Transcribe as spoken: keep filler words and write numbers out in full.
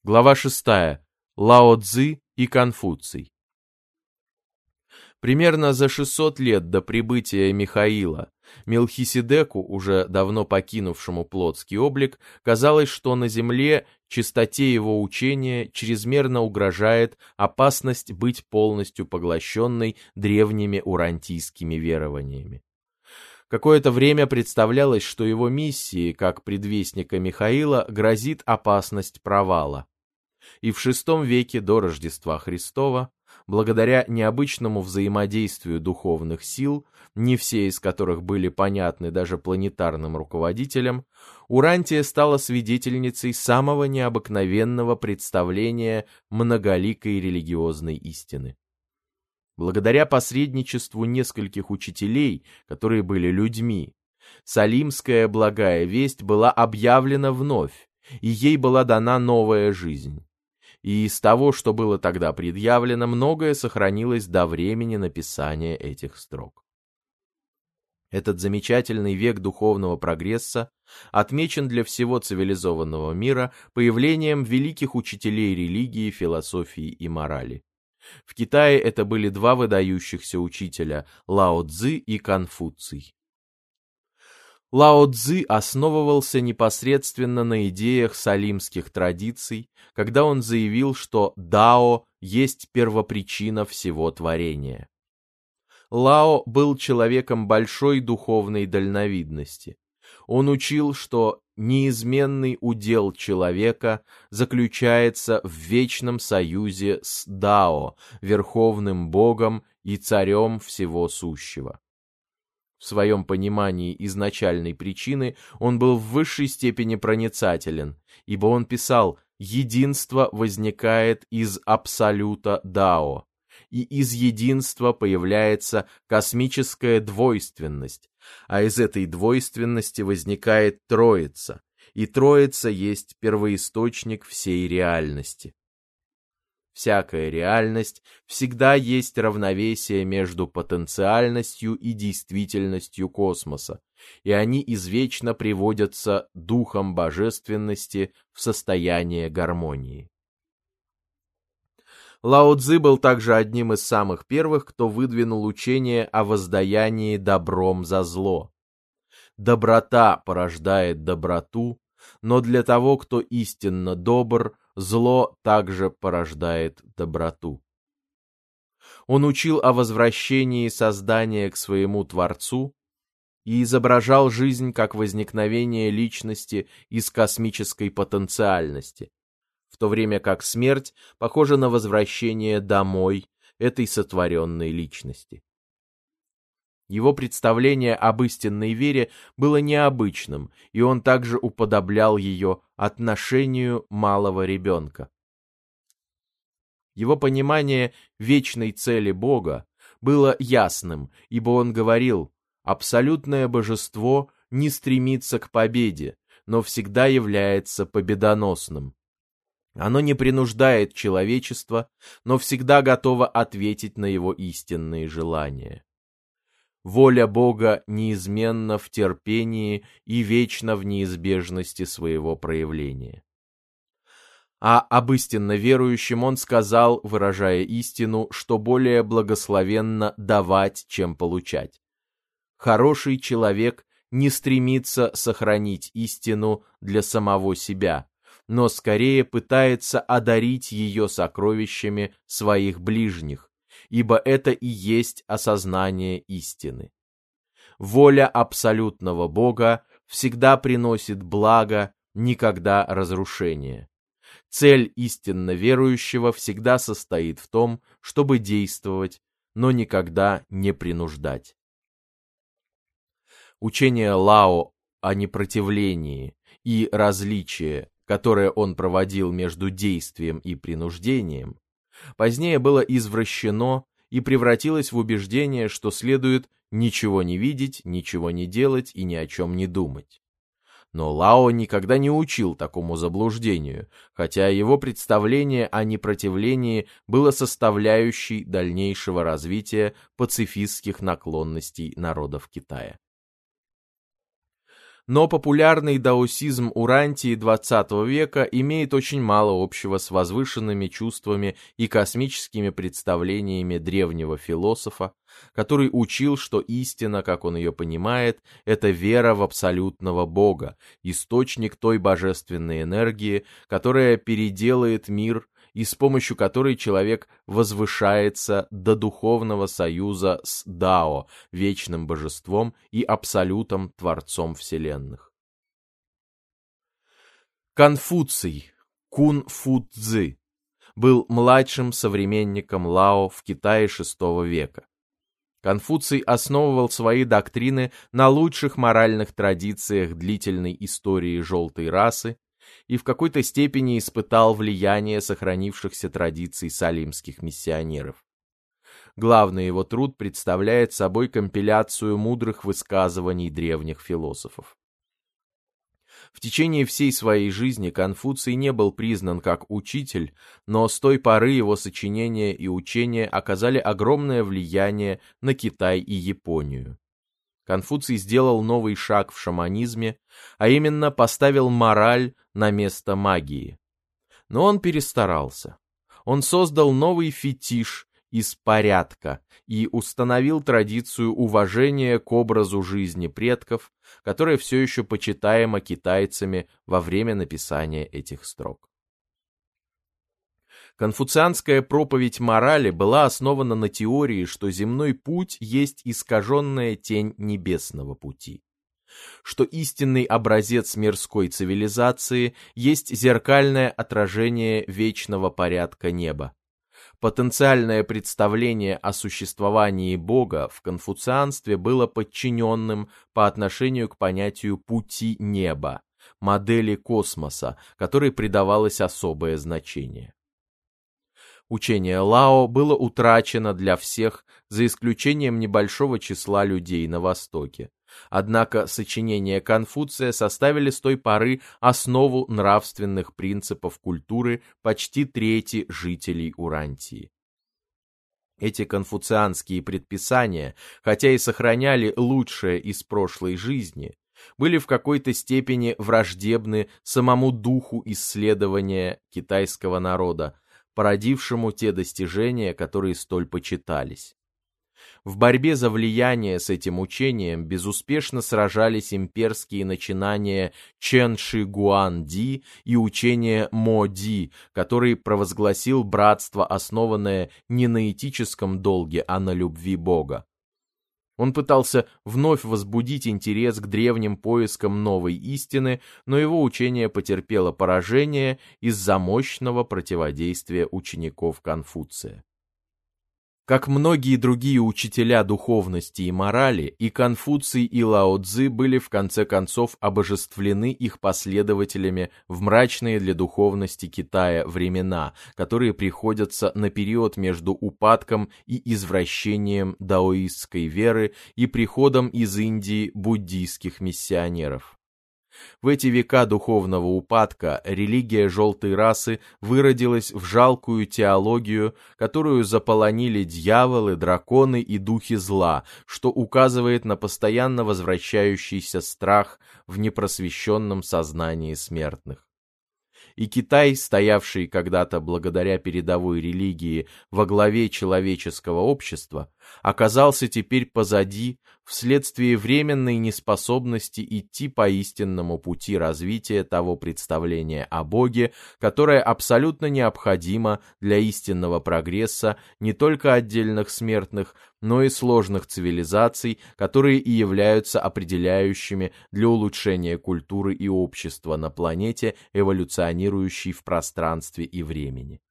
Глава шестая. Лао Цзы и Конфуций. Примерно за шестьсот лет до прибытия Михаила Мелхиседеку, уже давно покинувшему плотский облик, казалось, что на земле чистоте его учения чрезмерно угрожает опасность быть полностью поглощенной древними урантийскими верованиями. Какое-то время представлялось, что его миссии, как предвестника Михаила, грозит опасность провала. И в шестом веке до Рождества Христова, благодаря необычному взаимодействию духовных сил, не все из которых были понятны даже планетарным руководителям, Урантия стала свидетельницей самого необыкновенного представления многоликой религиозной истины. Благодаря посредничеству нескольких учителей, которые были людьми, Салимская благая весть была объявлена вновь, и ей была дана новая жизнь. И из того, что было тогда предъявлено, многое сохранилось до времени написания этих строк. Этот замечательный век духовного прогресса отмечен для всего цивилизованного мира появлением великих учителей религии, философии и морали. В Китае это были два выдающихся учителя – Лао Цзы и Конфуций. Лао Цзы основывался непосредственно на идеях салимских традиций, когда он заявил, что Дао есть первопричина всего творения. Лао был человеком большой духовной дальновидности. Он учил, что неизменный удел человека заключается в вечном союзе с Дао, верховным богом и царем всего сущего. В своем понимании изначальной причины он был в высшей степени проницателен, ибо он писал: «Единство возникает из абсолюта Дао, и из единства появляется космическая двойственность, а из этой двойственности возникает Троица, и Троица есть первоисточник всей реальности». Всякая реальность всегда есть равновесие между потенциальностью и действительностью космоса, и они извечно приводятся духом божественности в состояние гармонии. Лао Цзы был также одним из самых первых, кто выдвинул учение о воздаянии добром за зло. Доброта порождает доброту, но для того, кто истинно добр, зло также порождает доброту. Он учил о возвращении создания к своему Творцу и изображал жизнь как возникновение личности из космической потенциальности, в то время как смерть похожа на возвращение домой этой сотворенной личности. Его представление об истинной вере было необычным, и он также уподоблял ее отношению малого ребенка. Его понимание вечной цели Бога было ясным, ибо он говорил: «Абсолютное божество не стремится к победе, но всегда является победоносным. Оно не принуждает человечество, но всегда готово ответить на его истинные желания. Воля Бога неизменна в терпении и вечна в неизбежности своего проявления». А об истинно верующем он сказал, выражая истину, что более благословенно давать, чем получать. Хороший человек не стремится сохранить истину для самого себя, но скорее пытается одарить ее сокровищами своих ближних, ибо это и есть осознание истины. Воля абсолютного Бога всегда приносит благо, никогда разрушение. Цель истинно верующего всегда состоит в том, чтобы действовать, но никогда не принуждать. Учение Лао о непротивлении и различии, которое он проводил между действием и принуждением, позднее было извращено и превратилось в убеждение, что следует ничего не видеть, ничего не делать и ни о чем не думать. Но Лао никогда не учил такому заблуждению, хотя его представление о непротивлении было составляющей дальнейшего развития пацифистских наклонностей народов Китая. Но популярный даосизм Урантии двадцатого века имеет очень мало общего с возвышенными чувствами и космическими представлениями древнего философа, который учил, что истина, как он ее понимает, это вера в абсолютного Бога, источник той божественной энергии, которая переделает мир и с помощью которой человек возвышается до духовного союза с Дао, вечным божеством и абсолютом, творцом вселенных. Конфуций, Кун-фу-цзы, был младшим современником Лао в Китае шестого века. Конфуций основывал свои доктрины на лучших моральных традициях длительной истории желтой расы и в какой-то степени испытал влияние сохранившихся традиций салимских миссионеров. Главный его труд представляет собой компиляцию мудрых высказываний древних философов. В течение всей своей жизни Конфуций не был признан как учитель, но с той поры его сочинения и учения оказали огромное влияние на Китай и Японию. Конфуций сделал новый шаг в шаманизме, а именно поставил мораль на место магии. Но он перестарался. Он создал новый фетиш из порядка и установил традицию уважения к образу жизни предков, которая все еще почитаема китайцами во время написания этих строк. Конфуцианская проповедь морали была основана на теории, что земной путь есть искаженная тень небесного пути, что истинный образец мирской цивилизации есть зеркальное отражение вечного порядка неба. Потенциальное представление о существовании Бога в конфуцианстве было подчиненным по отношению к понятию пути неба, модели космоса, которой придавалось особое значение. Учение Лао было утрачено для всех, за исключением небольшого числа людей на Востоке. Однако сочинения Конфуция составили с той поры основу нравственных принципов культуры почти трети жителей Урантии. Эти конфуцианские предписания, хотя и сохраняли лучшее из прошлой жизни, были в какой-то степени враждебны самому духу исследования китайского народа, породившему те достижения, которые столь почитались. В борьбе за влияние с этим учением безуспешно сражались имперские начинания Чен Ши Гуан Ди и учение Мо Ди, который провозгласил братство, основанное не на этическом долге, а на любви Бога. Он пытался вновь возбудить интерес к древним поискам новой истины, но его учение потерпело поражение из-за мощного противодействия учеников Конфуция. Как многие другие учителя духовности и морали, и Конфуций, и Лао Цзы были в конце концов обожествлены их последователями в мрачные для духовности Китая времена, которые приходятся на период между упадком и извращением даоистской веры и приходом из Индии буддийских миссионеров. В эти века духовного упадка религия желтой расы выродилась в жалкую теологию, которую заполонили дьяволы, драконы и духи зла, что указывает на постоянно возвращающийся страх в непросвещенном сознании смертных. И Китай, стоявший когда-то благодаря передовой религии во главе человеческого общества, оказался теперь позади вследствие временной неспособности идти по истинному пути развития того представления о Боге, которое абсолютно необходимо для истинного прогресса не только отдельных смертных, но и сложных цивилизаций, которые и являются определяющими для улучшения культуры и общества на планете, эволюционирующей в пространстве и времени.